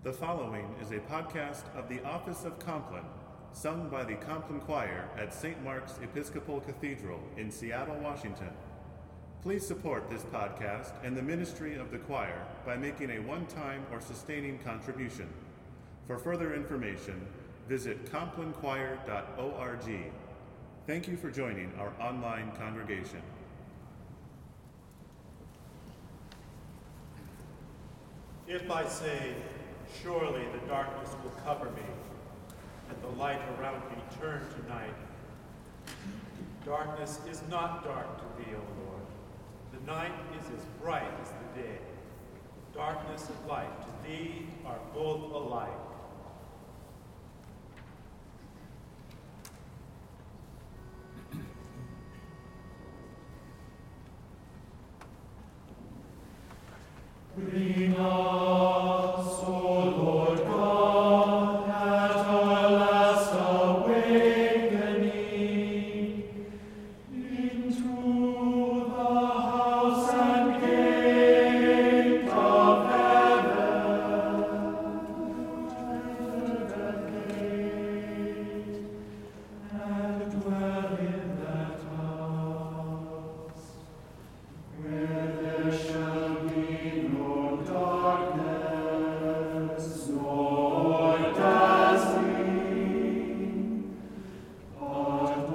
The following is a podcast of the Office of Compline, sung by the Compline Choir at St. Mark's Episcopal Cathedral in Seattle, Washington. Please support this podcast and the ministry of the choir by making a one-time or sustaining contribution. For further information, visit complinechoir.org. Thank you for joining our online congregation. If I say, surely the darkness will cover me, and the light around me turn to night, darkness is not dark to thee, O Lord. The night is as bright as the day. Darkness and light to thee are both alike. Bring us, O Lord God, at our last awakening, into the house and gate of heaven. Enter that gate, and dwell in that house, where there shall be no darkness, nor dazzling, but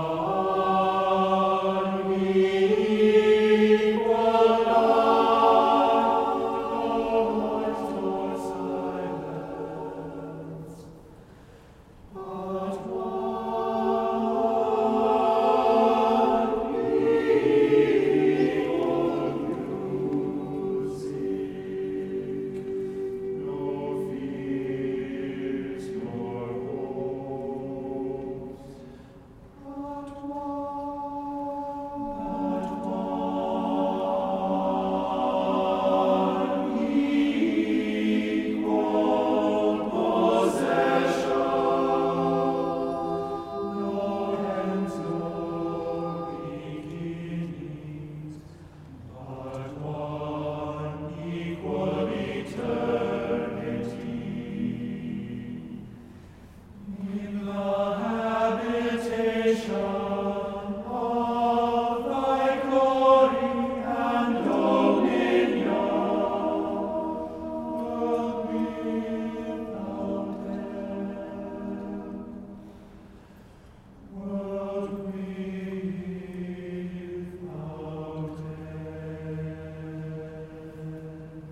one equal light, no noise nor silence, but one equal music, no fears nor hopes, but one equal possession, no ends nor beginnings, but one equal eternity. In the habitation of thy glory and dominion, world without end. World without end.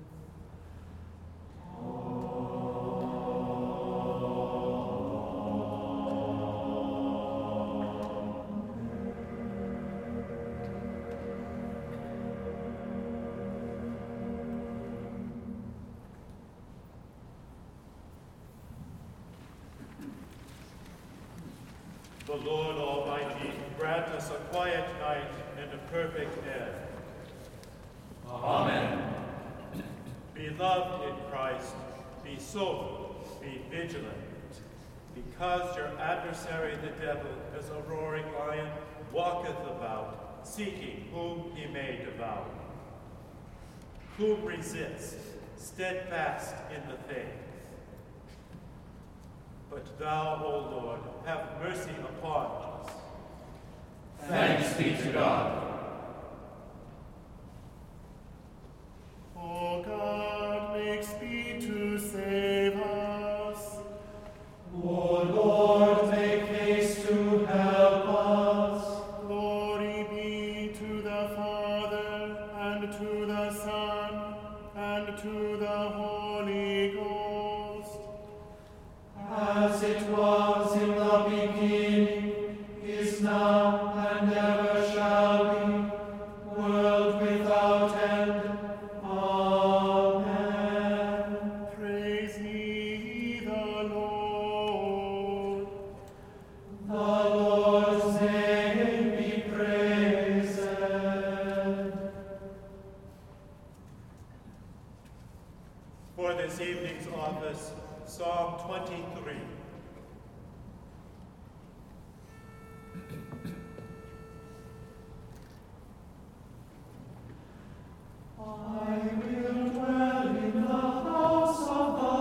The Lord Almighty grant us a quiet night and a perfect end. Amen. Beloved in Christ, be sober, be vigilant, because your adversary the devil, as a roaring lion, walketh about, seeking whom he may devour. Whom resist, steadfast in the faith. But thou, O Lord, have mercy upon us. Thanks be to God. O God, make speed to save us. O Lord, make haste to help us. Glory be to the Father, and to the Son, and to the Holy Ghost. As it was in the beginning, is now, and ever shall be, world without end. Amen. Praise ye the Lord. The Lord's name be praised. For this evening's office, Psalm 23. I will dwell in the house of the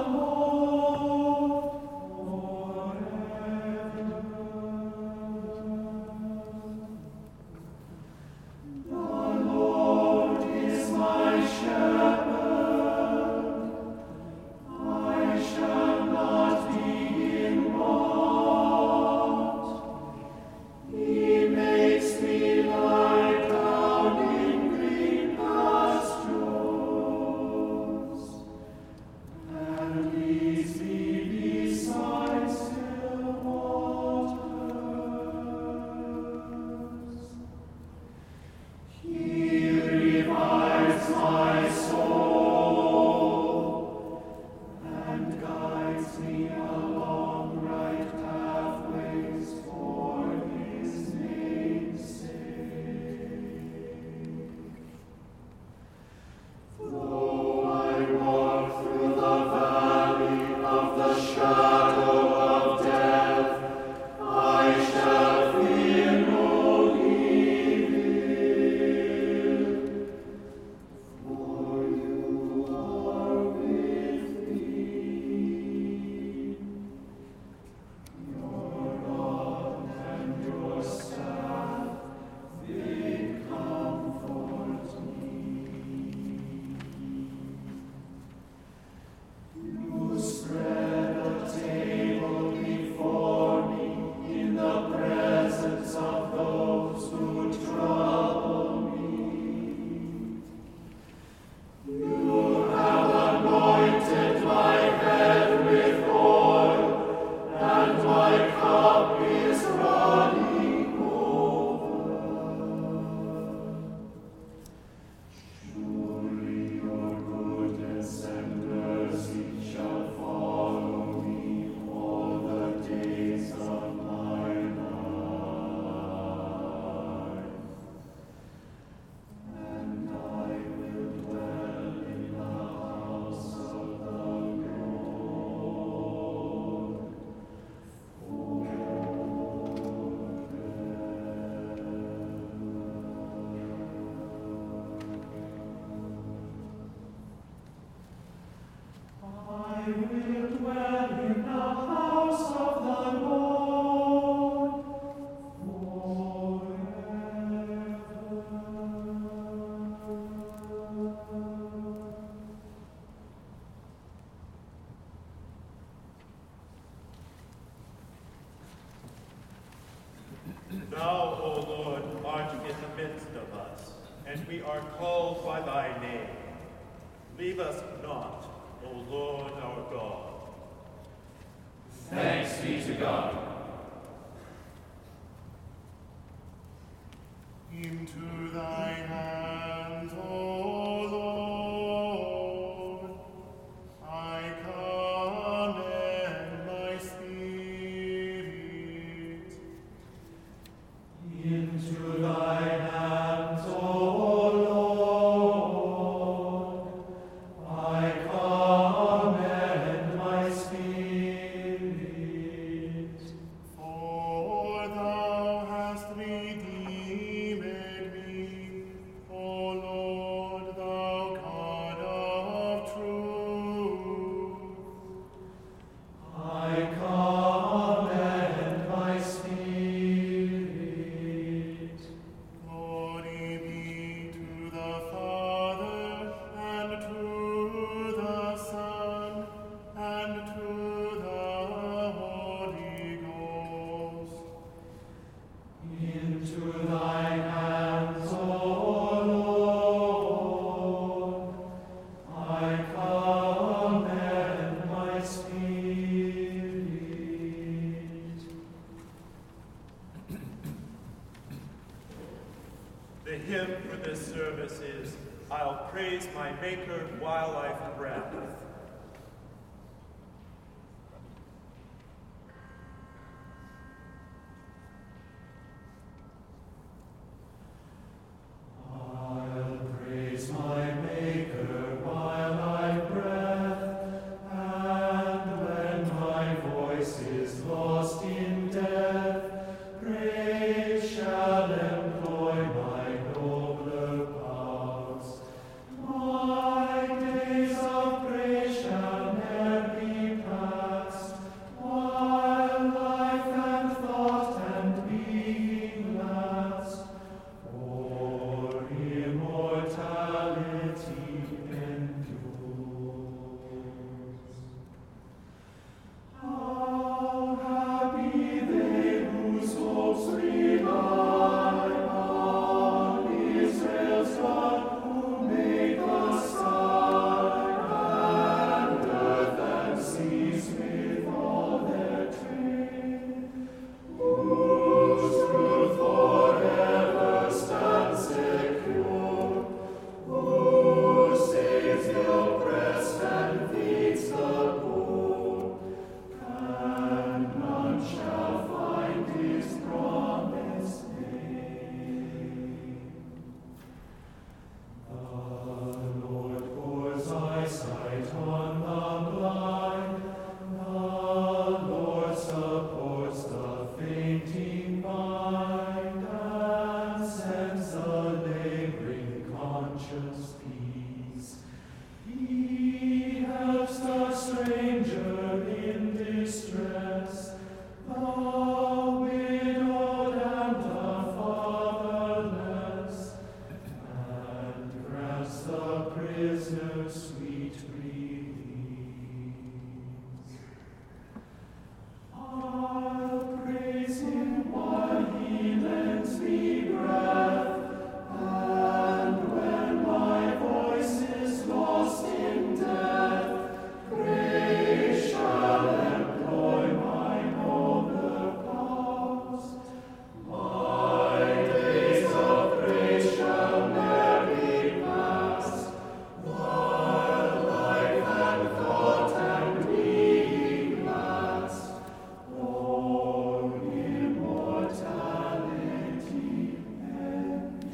will dwell in the house of the Lord forever. Thou, O Lord, art in the midst of us, and we are called by thy name. Leave us not, O Lord our God. Thanks be to God. Into thy hands, O Lord, I commend my spirit. Into thy hands, O Lord, I commend my spirit. For thou hast redeemed me, O Lord, thou God of truth. I commend my spirit. Glory be to the Father, and to the Son, and to the Holy Ghost. Into thy hands, O Lord, I commend my spirit. The hymn for this service is, I'll praise my Maker while I've breath. I'll praise my Maker while I breath, and when my voice is lost in death, praise shall employ my nobler powers. My days of praise shall ne'er be past, while life and thought and being last. For immortality endures. How happy they whose hopes rely on Israel's God, who made the sky and earth and seas with all their train, whose truth forever stands secure, who saves the oppressed and feeds the poor, and none shall find his promised name. The Lord pours eyesight on the blind, the Lord supports the fainting mind, and sends the laboring conscience peace. He helps the stranger in distress, the widowed and the fatherless, and grants the prisoner sweet release. I'll praise him while he lends me breath, and when my voice is lost in death, praise shall employ my nobler powers. My days of praise shall ne'er be past, while life and thought and being last. For immortality endures.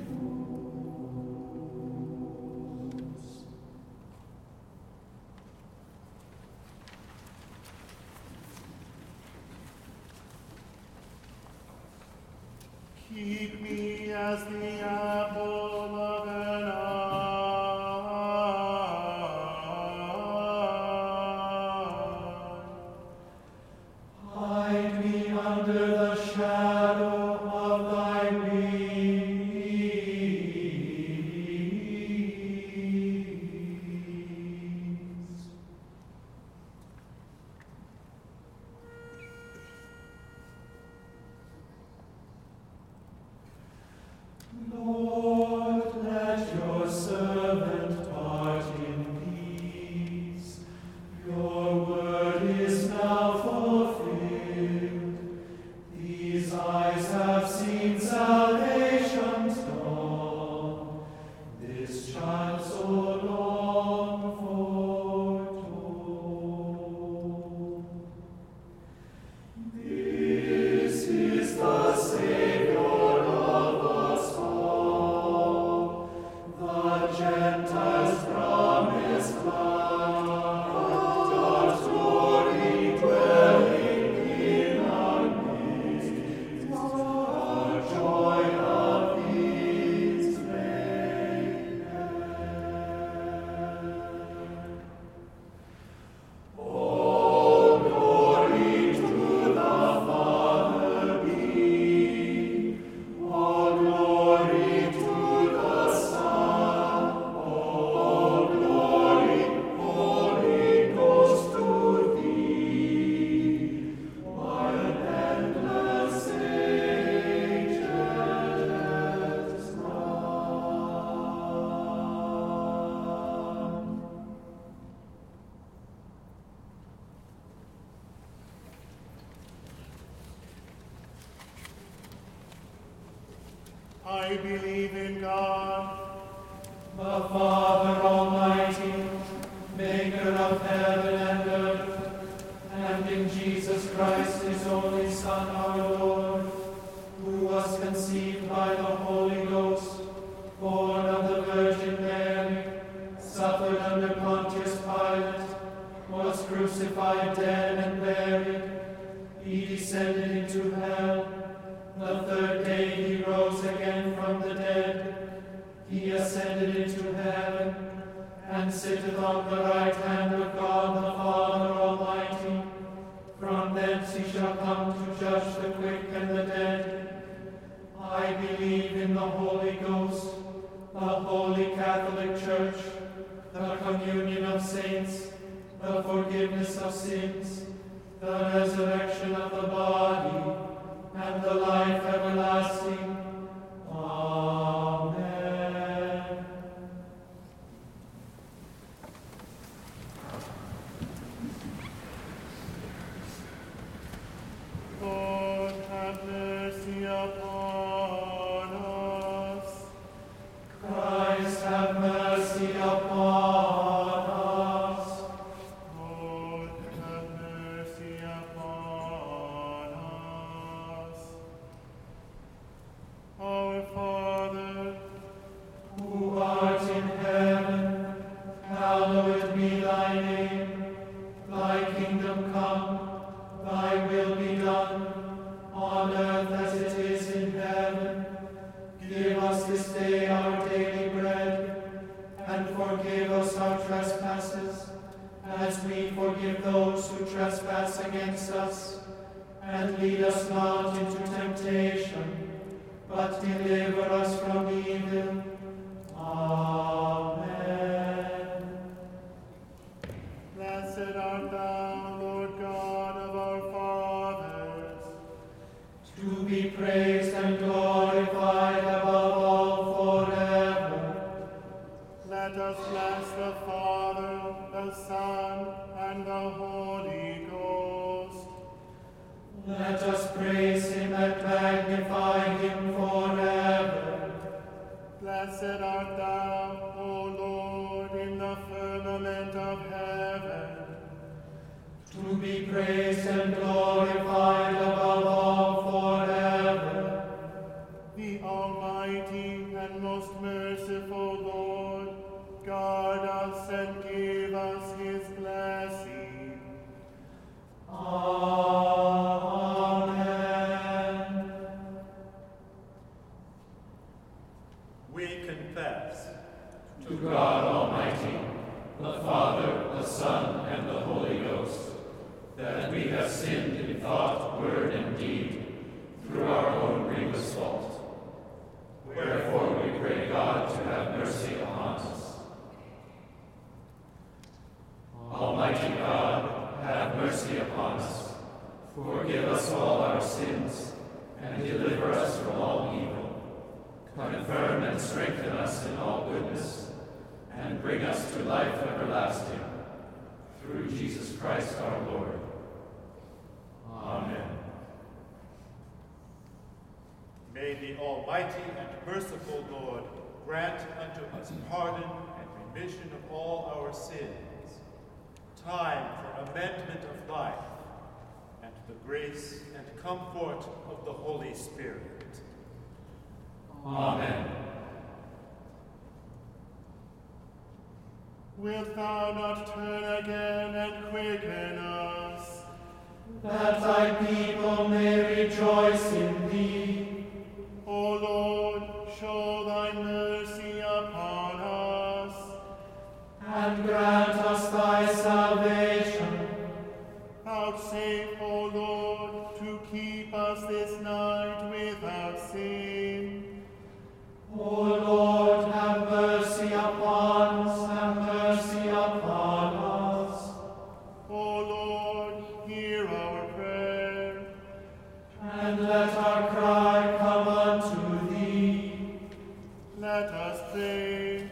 Keep me as the apple of an eye. I believe in God, the Father Almighty, maker of heaven and earth, and in Jesus Christ, his only Son, our Lord, who was conceived by the Holy Ghost, born of the Virgin Mary, suffered under Pontius Pilate, was crucified, dead, and buried. He descended into hell. The third day he rose again from the dead. He ascended into heaven, and sitteth on the right hand of God the Father Almighty. From thence he shall come to judge the quick and the dead. I believe in the Holy Ghost, the Holy Catholic Church, the communion of saints, the forgiveness of sins, the resurrection of the body, and the life everlasting. Amen. Lord, have mercy upon us. Christ, have mercy upon us. Lord, have mercy upon us. Our Father, Who art in heaven, hallowed be thy name. Thy kingdom come, thy will be done, on earth as it is in heaven. Give us this day our daily bread, and forgive us our trespasses, as we forgive those who trespass against us. And lead us not into temptation, but deliver us from evil. Amen. blessed art thou, Lord God of our fathers. To be praised and glorified above all forever. Let us bless the Father, the Son, and the Holy Ghost. Let us praise him and magnify him forever. Blessed art thou, O Lord, in the firmament of heaven. To be praised and glorified above all forever. The Almighty and most merciful Lord, guard us and give us his blessing. Amen. We confess To God Almighty, the Father, the Son, and the Holy Ghost, that we have sinned in thought, word, and deed, through our own grievous fault. Wherefore we pray God to have mercy upon us. Almighty God, have mercy upon us. Forgive us all our sins, and deliver us from all evil. Confirm and strengthen us in all goodness, and bring us to life everlasting. Through Jesus Christ our Lord. Amen. May the Almighty and merciful Lord grant unto us pardon and remission of all our sins, time for amendment of life, and the grace and comfort of the Holy Spirit. Amen. Wilt thou not turn again and quicken us? That thy people may rejoice in thee. O Lord, show thy mercy upon us. And grant us thy salvation. Vouchsafe, O Lord, to keep us this night without sin. O Lord, have mercy upon us, have mercy upon us. O Lord, hear our prayer. And let our cry come unto thee. Let us pray.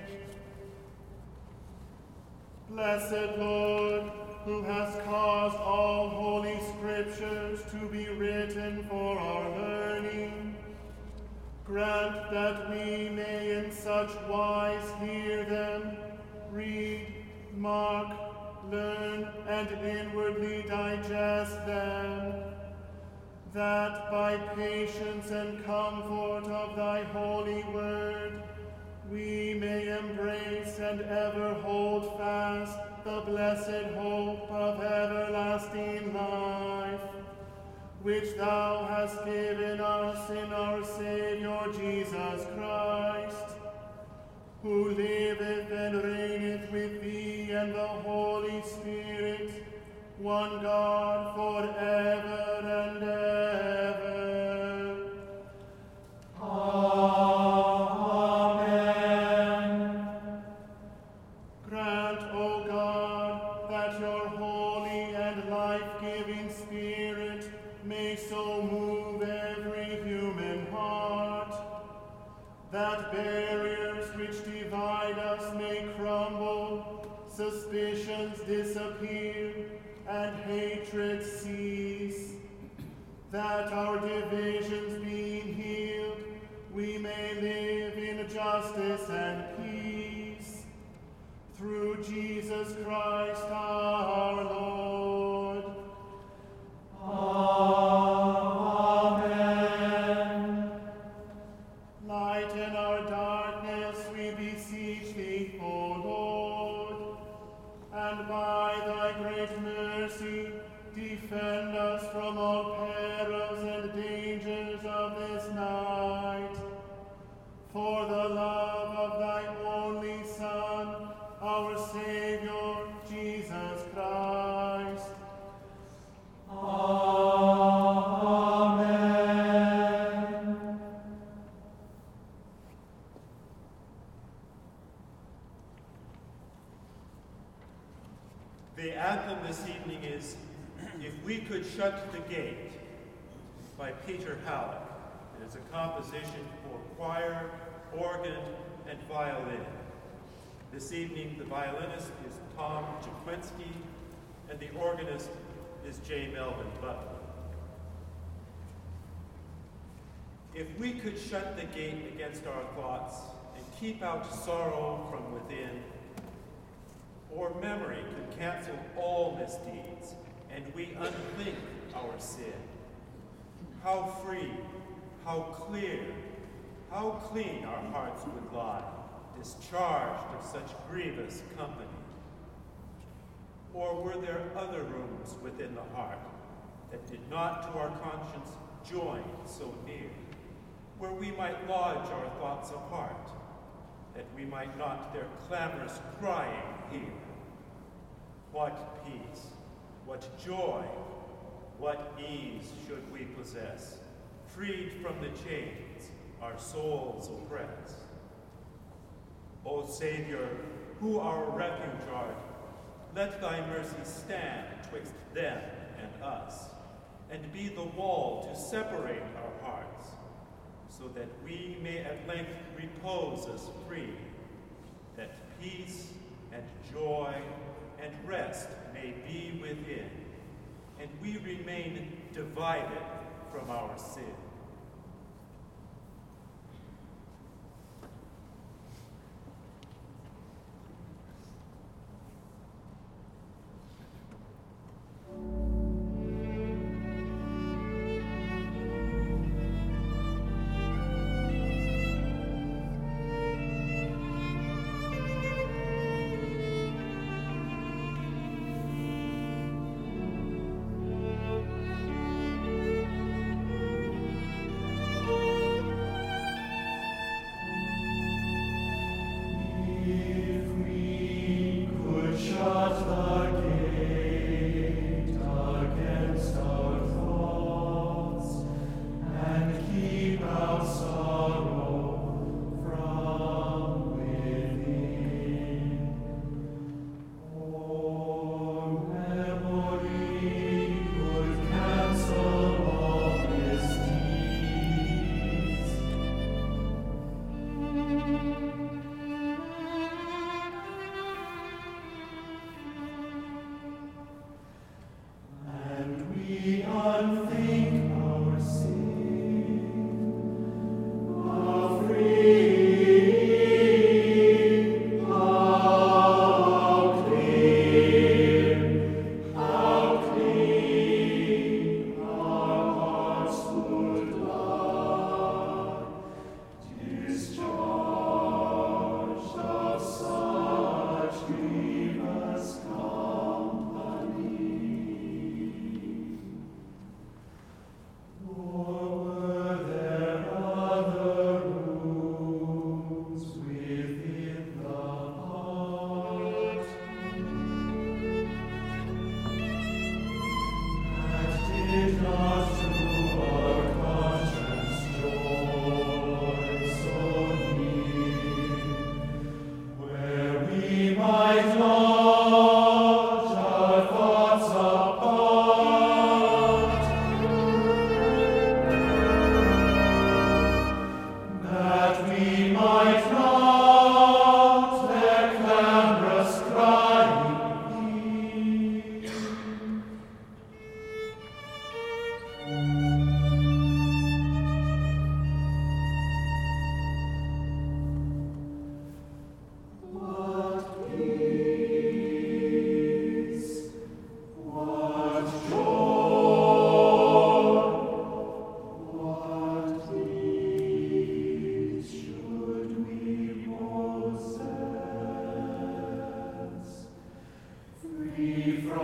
Blessed Lord, who hast caused all holy scriptures to be written for our learning, Grant that we may in such wise hear them, read, mark, learn, and inwardly digest them, that by patience and comfort of thy holy word we may embrace and ever hold fast the blessed hope of everlasting life, which thou hast given us in our Savior Jesus Christ, who liveth and reigneth with thee and the Holy Spirit, one God, forever and ever. Amen. Grant, O God, that your holy and life-giving Spirit may so move every human heart, that barriers which divide us may crumble, suspicions disappear, and hatred cease, that our divisions being healed, we may live in justice and peace. Through Jesus Christ our Lord. Amen. Lighten our darkness, we beseech thee, O Lord, and by thy great mercy defend us from all perils and dangers of this night. For the love of thy only Son, our Savior, Jesus Christ. Amen. The anthem this evening is If We Could Shut the Gate by Peter Halleck. It is a composition for choir, organ, and violin. This evening, the violinist is Tom Jaquinski, and the organist is J. Melvin Butler. If we could shut the gate against our thoughts and keep out sorrow from within, or memory could cancel all misdeeds, and we unthink our sin, how free, how clear, how clean our hearts would lie, discharged of such grievous company. Or were there other rooms within the heart that did not to our conscience join so near, where we might lodge our thoughts apart, that we might not their clamorous crying hear? What peace, what joy, what ease should we possess, freed from the chains our souls oppress? O Savior, who our refuge art, let thy mercy stand twixt them and us, and be the wall to separate our hearts, so that we may at length repose us free, that peace and joy and rest may be within, and we remain divided from our sin.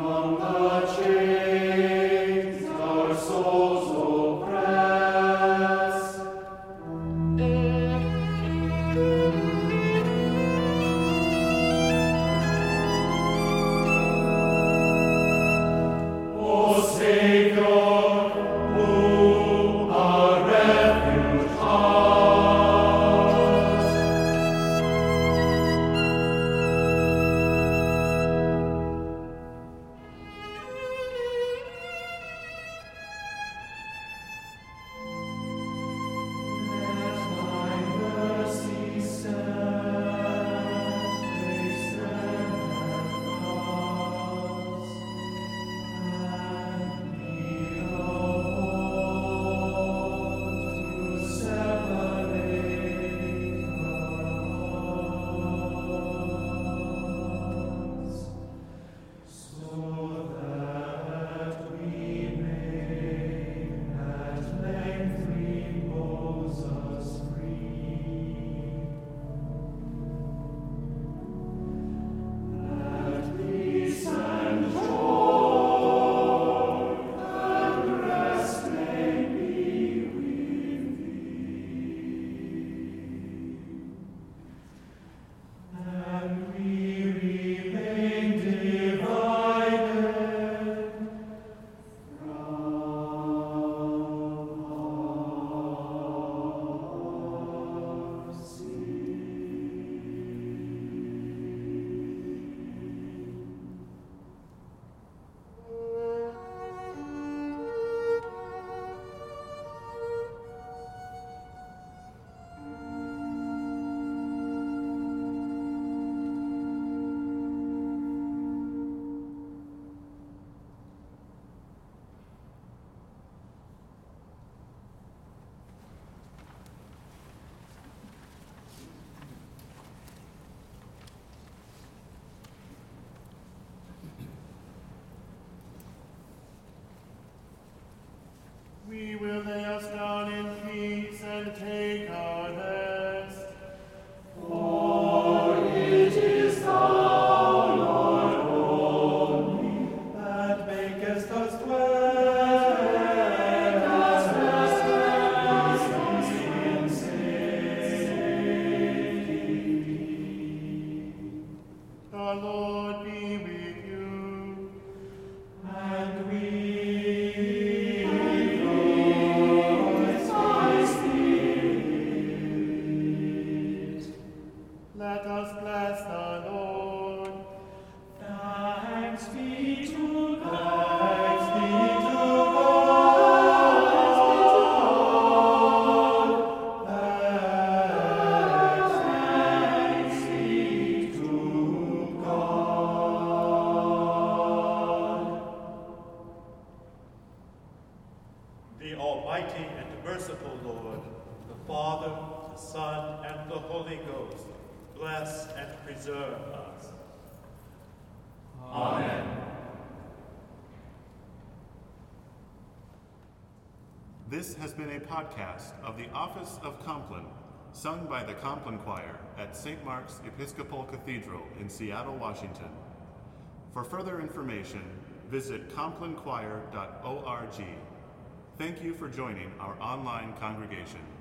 We will lay us down in peace and take our rest. For it is thou, Lord, only, that makest us dwell in safety. The Lord be with you. And we Let us bless the Lord. thanks be to God. Thanks be to God. The Almighty and merciful Lord, the Father, the Son, and the Holy Ghost, bless and preserve us. Amen. This has been a podcast of the Office of Compline, sung by the Compline Choir at St. Mark's Episcopal Cathedral in Seattle, Washington. For further information, visit complinechoir.org. Thank you for joining our online congregation.